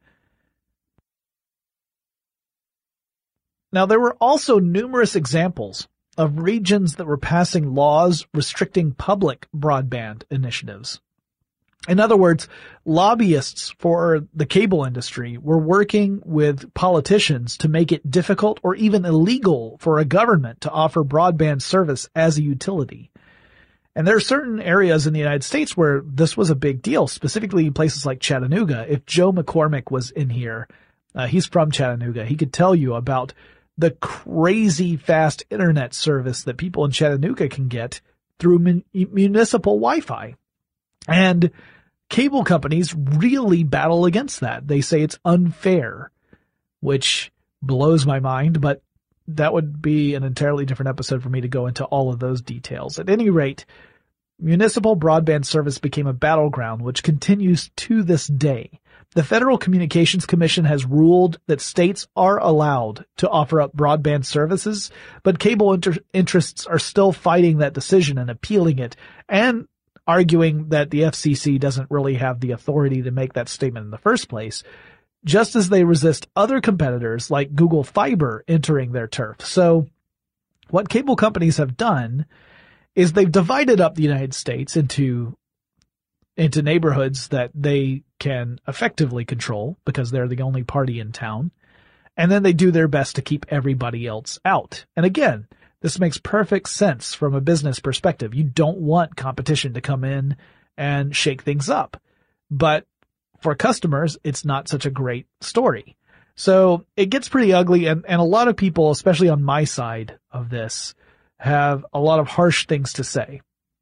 Now, there were also numerous examples of regions that were passing laws restricting public broadband initiatives. In other words, lobbyists for the cable industry were working with politicians to make it difficult or even illegal for a government to offer broadband service as a utility. And there are certain areas in the United States where this was a big deal, specifically places like Chattanooga. If Joe McCormick was in here, uh, he's from Chattanooga, he could tell you about the crazy fast internet service that people in Chattanooga can get through mun- municipal Wi-Fi. And cable companies really battle against that. They say it's unfair, which blows my mind, but that would be an entirely different episode for me to go into all of those details. At any rate, municipal broadband service became a battleground, which continues to this day. The Federal Communications Commission has ruled that states are allowed to offer up broadband services, but cable inter- interests are still fighting that decision and appealing it, and arguing that the F C C doesn't really have the authority to make that statement in the first place, just as they resist other competitors like Google Fiber entering their turf. So what cable companies have done is they've divided up the United States into into neighborhoods that they can effectively control because they're the only party in town, and then they do their best to keep everybody else out. And again, This makes perfect sense from a business perspective. You don't want competition to come in and shake things up. But for customers, it's not such a great story. So it gets pretty ugly, and, and a lot of people, especially on my side of this, have a lot of harsh things to say.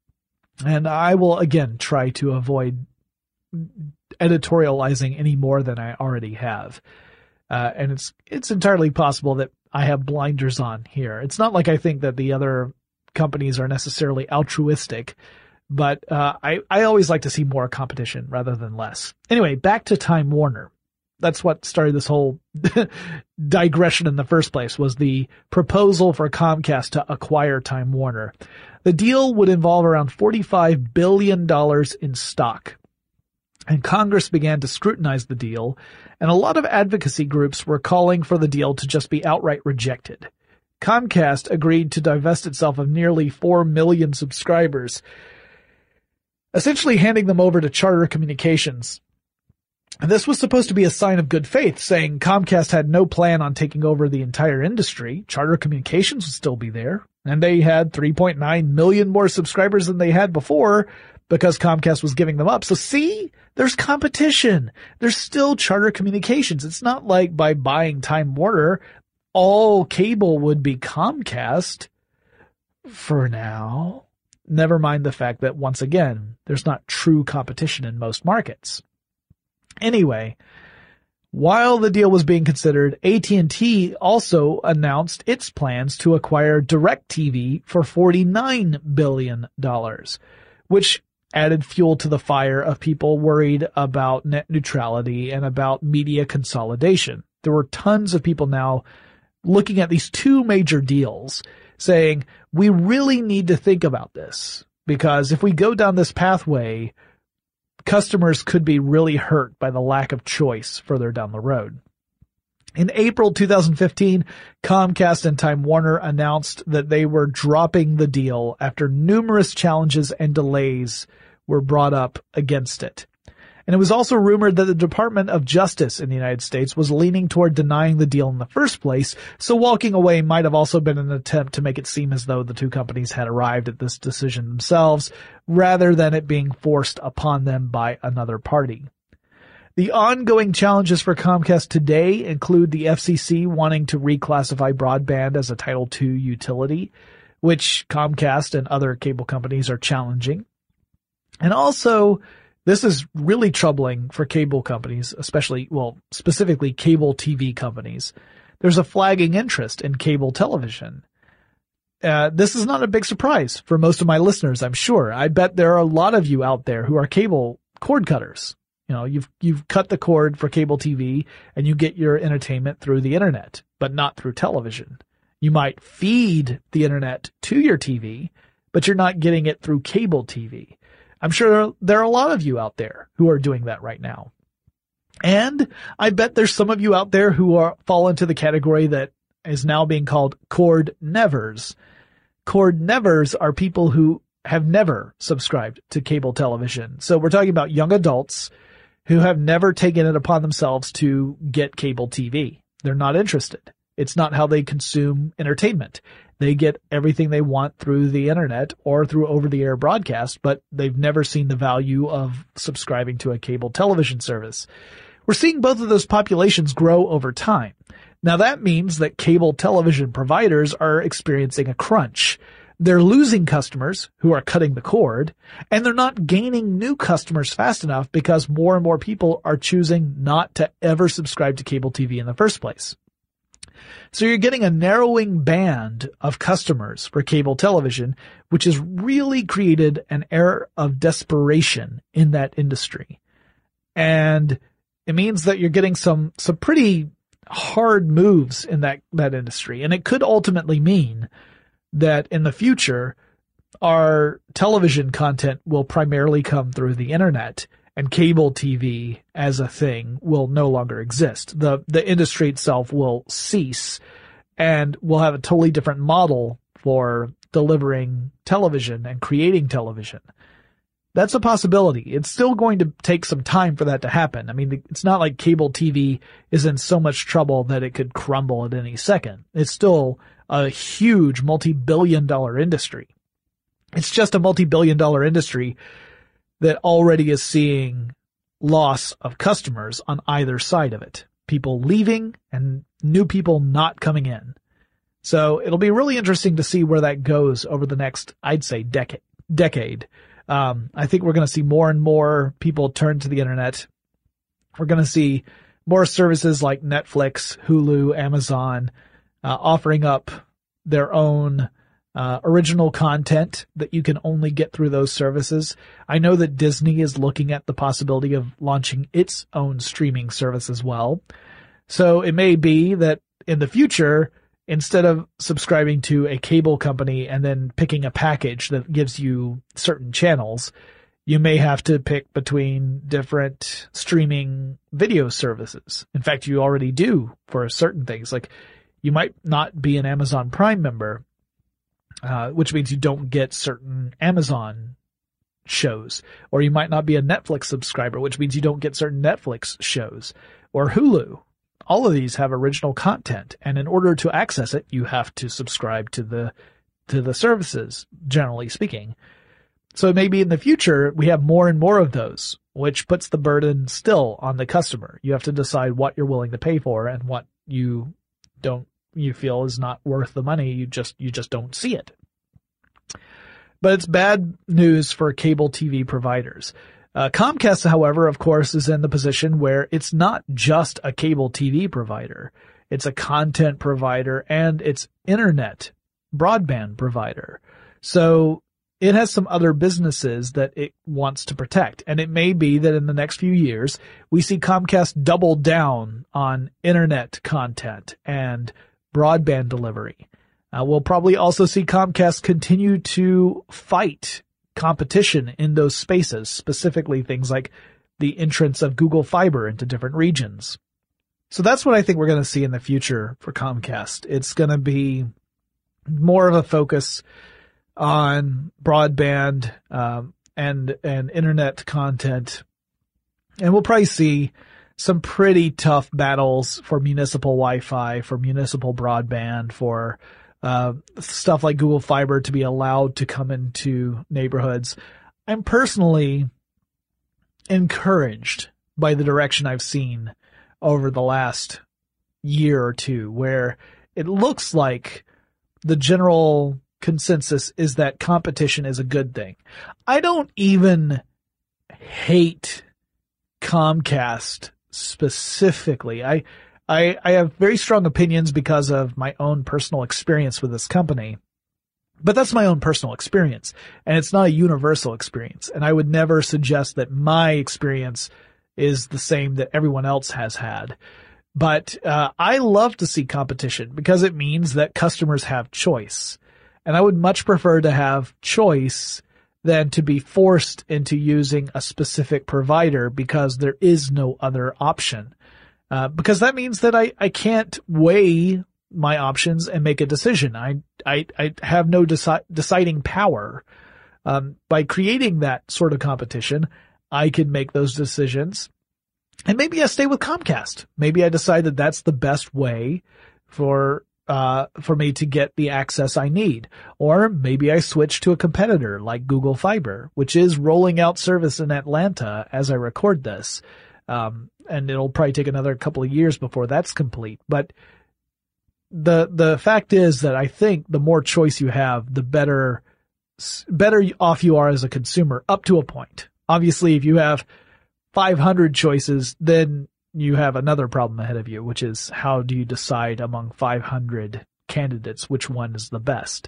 And I will, again, try to avoid editorializing any more than I already have. Uh, and it's it's entirely possible that I have blinders on here. It's not like I think that the other companies are necessarily altruistic, but uh, I, I always like to see more competition rather than less. Anyway, back to Time Warner. That's what started this whole digression in the first place, was the proposal for Comcast to acquire Time Warner. The deal would involve around forty-five billion dollars in stock. And Congress began to scrutinize the deal, and a lot of advocacy groups were calling for the deal to just be outright rejected. Comcast agreed to divest itself of nearly four million subscribers, essentially handing them over to Charter Communications. And this was supposed to be a sign of good faith, saying Comcast had no plan on taking over the entire industry. Charter Communications would still be there, and they had three point nine million more subscribers than they had before, because Comcast was giving them up. So see, there's competition. There's still Charter Communications. It's not like by buying Time Warner, all cable would be Comcast for now. Never mind the fact that, once again, there's not true competition in most markets. Anyway, while the deal was being considered, A T and T also announced its plans to acquire DirecTV for forty-nine billion dollars, which added fuel to the fire of people worried about net neutrality and about media consolidation. There were tons of people now looking at these two major deals saying, we really need to think about this, because if we go down this pathway, customers could be really hurt by the lack of choice further down the road. In April two thousand fifteen, Comcast and Time Warner announced that they were dropping the deal after numerous challenges and delays were brought up against it. And it was also rumored that the Department of Justice in the United States was leaning toward denying the deal in the first place, so walking away might have also been an attempt to make it seem as though the two companies had arrived at this decision themselves, rather than it being forced upon them by another party. The ongoing challenges for Comcast today include the F C C wanting to reclassify broadband as a Title two utility, which Comcast and other cable companies are challenging. And also, this is really troubling for cable companies, especially, well, specifically cable T V companies. There's a flagging interest in cable television. Uh, this is not a big surprise for most of my listeners, I'm sure. I bet there are a lot of you out there who are cable cord cutters. You know, you've, you've cut the cord for cable T V and you get your entertainment through the internet, but not through television. You might feed the internet to your T V, but you're not getting it through cable T V. I'm sure there are a lot of you out there who are doing that right now. And I bet there's some of you out there who are fall into the category that is now being called cord nevers. Cord nevers are people who have never subscribed to cable television. So we're talking about young adults who have never taken it upon themselves to get cable T V. They're not interested. It's not how they consume entertainment. They get everything they want through the internet or through over-the-air broadcast, but they've never seen the value of subscribing to a cable television service. We're seeing both of those populations grow over time. Now that means that cable television providers are experiencing a crunch. They're losing customers who are cutting the cord, and they're not gaining new customers fast enough because more and more people are choosing not to ever subscribe to cable T V in the first place. So you're getting a narrowing band of customers for cable television, which has really created an air of desperation in that industry. And it means that you're getting some, some pretty hard moves in that, that industry. And it could ultimately mean that in the future, our television content will primarily come through the internet, and cable T V as a thing will no longer exist. The, the industry itself will cease, and we'll have a totally different model for delivering television and creating television. That's a possibility. It's still going to take some time for that to happen. I mean, it's not like cable T V is in so much trouble that it could crumble at any second. It's still a huge multi-billion dollar industry. It's just a multi-billion dollar industry that already is seeing loss of customers on either side of it. People leaving and new people not coming in. So it'll be really interesting to see where that goes over the next, I'd say, decade. decade. Um, I think we're going to see more and more people turn to the internet. We're going to see more services like Netflix, Hulu, Amazon, uh, offering up their own uh, original content that you can only get through those services. I know that Disney is looking at the possibility of launching its own streaming service as well. So it may be that in the future, instead of subscribing to a cable company and then picking a package that gives you certain channels, you may have to pick between different streaming video services. In fact, you already do for certain things. Like you might not be an Amazon Prime member, uh, which means you don't get certain Amazon shows. Or you might not be a Netflix subscriber, which means you don't get certain Netflix shows. Or Hulu. All of these have original content, and in order to access it, you have to subscribe to the to the services, generally speaking. So maybe in the future, we have more and more of those, which puts the burden still on the customer. You have to decide what you're willing to pay for and what you don't you feel is not worth the money. You just you just don't see it. But it's bad news for cable T V providers. Uh, Comcast, however, of course, is in the position where it's not just a cable T V provider. It's a content provider and it's internet broadband provider. So it has some other businesses that it wants to protect. And it may be that in the next few years, we see Comcast double down on internet content and broadband delivery. Uh, we'll probably also see Comcast continue to fight competition in those spaces, specifically things like the entrance of Google Fiber into different regions. So that's what I think we're going to see in the future for Comcast. It's going to be more of a focus on broadband um, and and internet content, and we'll probably see some pretty tough battles for municipal Wi-Fi, for municipal broadband, for Uh, stuff like Google Fiber to be allowed to come into neighborhoods. I'm personally encouraged by the direction I've seen over the last year or two, where it looks like the general consensus is that competition is a good thing. I don't even hate Comcast specifically. I I, I have very strong opinions because of my own personal experience with this company, but that's my own personal experience, and it's not a universal experience. And I would never suggest that my experience is the same that everyone else has had. But uh, I love to see competition because it means that customers have choice, and I would much prefer to have choice than to be forced into using a specific provider because there is no other option. Uh, because that means that I, I can't weigh my options and make a decision. I, I, I have no deci- deciding power. Um, by creating that sort of competition, I can make those decisions. And maybe I stay with Comcast. Maybe I decide that that's the best way for, uh, for me to get the access I need. Or maybe I switch to a competitor like Google Fiber, which is rolling out service in Atlanta as I record this. Um, and it'll probably take another couple of years before that's complete. But the, the fact is that I think the more choice you have, the better, better off you are as a consumer up to a point. Obviously, if you have five hundred choices, then you have another problem ahead of you, which is how do you decide among five hundred candidates which one is the best?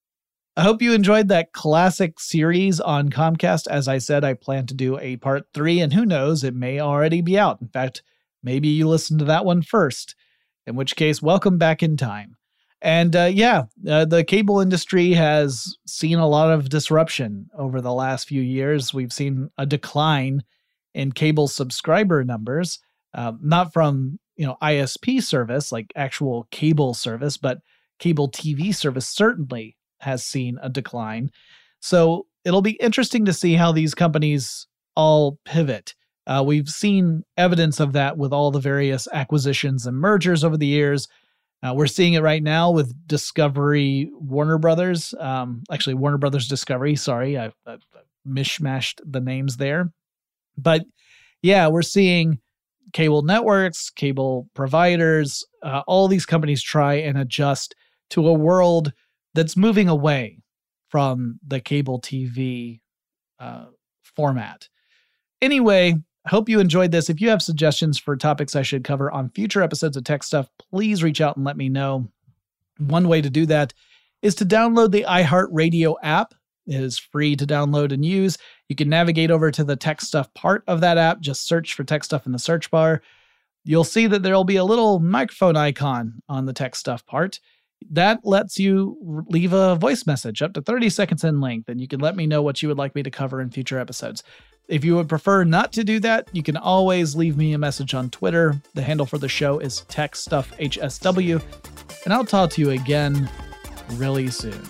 I hope you enjoyed that classic series on Comcast. As I said, I plan to do a part three, and who knows, it may already be out. In fact, maybe you listened to that one first, in which case, welcome back in time. And uh, yeah, uh, the cable industry has seen a lot of disruption over the last few years. We've seen a decline in cable subscriber numbers, uh, not from, you know, I S P service, like actual cable service, but cable T V service certainly has seen a decline. So it'll be interesting to see how these companies all pivot. Uh, we've seen evidence of that with all the various acquisitions and mergers over the years. Uh, we're seeing it right now with Discovery Warner Brothers. Um, actually, Warner Brothers Discovery. Sorry, I, I mishmashed the names there. But yeah, we're seeing cable networks, cable providers, uh, all these companies try and adjust to a world that's moving away from the cable T V uh, format. Anyway, I hope you enjoyed this. If you have suggestions for topics I should cover on future episodes of Tech Stuff, please reach out and let me know. One way to do that is to download the iHeartRadio app. It is free to download and use. You can navigate over to the Tech Stuff part of that app. Just search for Tech Stuff in the search bar. You'll see that there will be a little microphone icon on the Tech Stuff part. That lets you leave a voice message up to thirty seconds in length, and you can let me know what you would like me to cover in future episodes. If you would prefer not to do that, you can always leave me a message on Twitter. The handle for the show is TechStuffHSW, and I'll talk to you again really soon.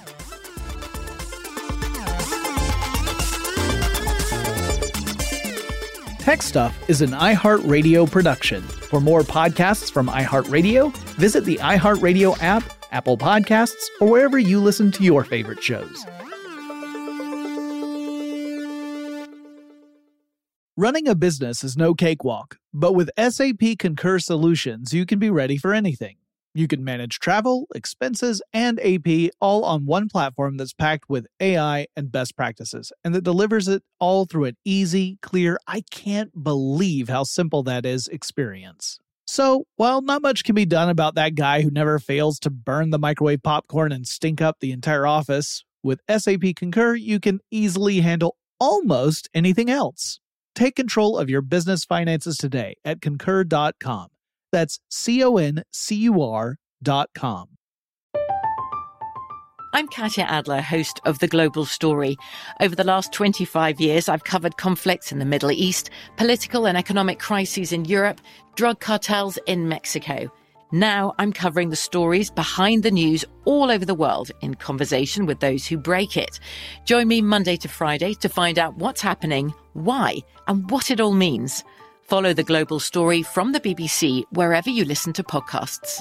Tech Stuff is an iHeartRadio production. For more podcasts from iHeartRadio, visit the iHeartRadio app, Apple Podcasts, or wherever you listen to your favorite shows. Running a business is no cakewalk, but with S A P Concur Solutions, you can be ready for anything. You can manage travel, expenses, and A P all on one platform that's packed with A I and best practices, and that delivers it all through an easy, clear, I can't believe how simple that is experience. So, while not much can be done about that guy who never fails to burn the microwave popcorn and stink up the entire office, with S A P Concur, you can easily handle almost anything else. Take control of your business finances today at concur dot com. That's C O N C U R dot com. I'm Katya Adler, host of The Global Story. Over the last twenty-five years, I've covered conflicts in the Middle East, political and economic crises in Europe, drug cartels in Mexico. Now I'm covering the stories behind the news all over the world in conversation with those who break it. Join me Monday to Friday to find out what's happening, why, and what it all means. Follow The Global Story from the B B C wherever you listen to podcasts.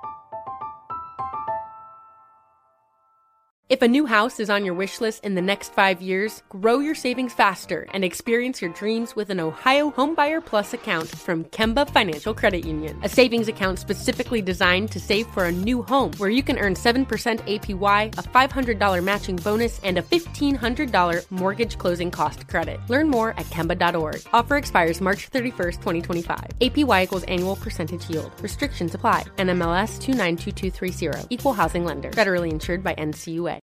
If a new house is on your wish list in the next five years, grow your savings faster and experience your dreams with an Ohio Homebuyer Plus account from Kemba Financial Credit Union. A savings account specifically designed to save for a new home, where you can earn seven percent A P Y, a five hundred dollars matching bonus, and a fifteen hundred dollars mortgage closing cost credit. Learn more at Kemba dot org. Offer expires March thirty-first, twenty twenty-five. A P Y equals annual percentage yield. Restrictions apply. N M L S two nine two two three zero. Equal housing lender. Federally insured by N C U A.